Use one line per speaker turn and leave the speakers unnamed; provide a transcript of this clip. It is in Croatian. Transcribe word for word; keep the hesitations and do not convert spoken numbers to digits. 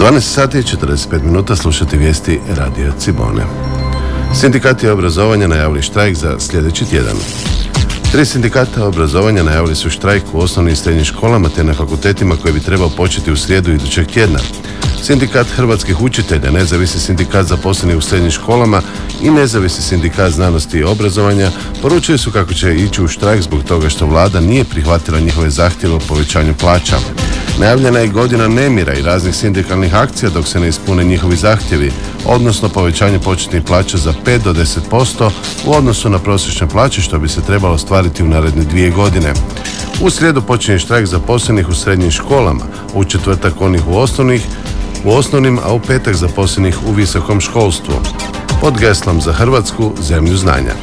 dvanaest sati i četrdeset pet minuta slušati vijesti Radio Cibone. Sindikati obrazovanja najavili štrajk za sljedeći tjedan. Tri sindikata obrazovanja najavili su štrajk u osnovnim i srednjim školama te na fakultetima koji bi trebao početi u srijedu idućeg tjedna. Sindikat hrvatskih učitelja, Nezavisni sindikat zaposlenih u srednjim školama i Nezavisni sindikat znanosti i obrazovanja poručili su kako će ići u štrajk zbog toga što vlada nije prihvatila njihove zahtjeve o povećanju plaća. Najavljena je godina nemira i raznih sindikalnih akcija dok se ne ispune njihovi zahtjevi, odnosno povećanje početnih plaća za pet do deset posto u odnosu na prosječne plaće što bi se trebalo ostvariti u naredne dvije godine. U srijedu počinje štrajk zaposlenih u srednjim školama, u četvrtak onih u osnovnih, u osnovnim, a u petak zaposlenih u visokom školstvu. Pod geslom za Hrvatsku, zemlju znanja.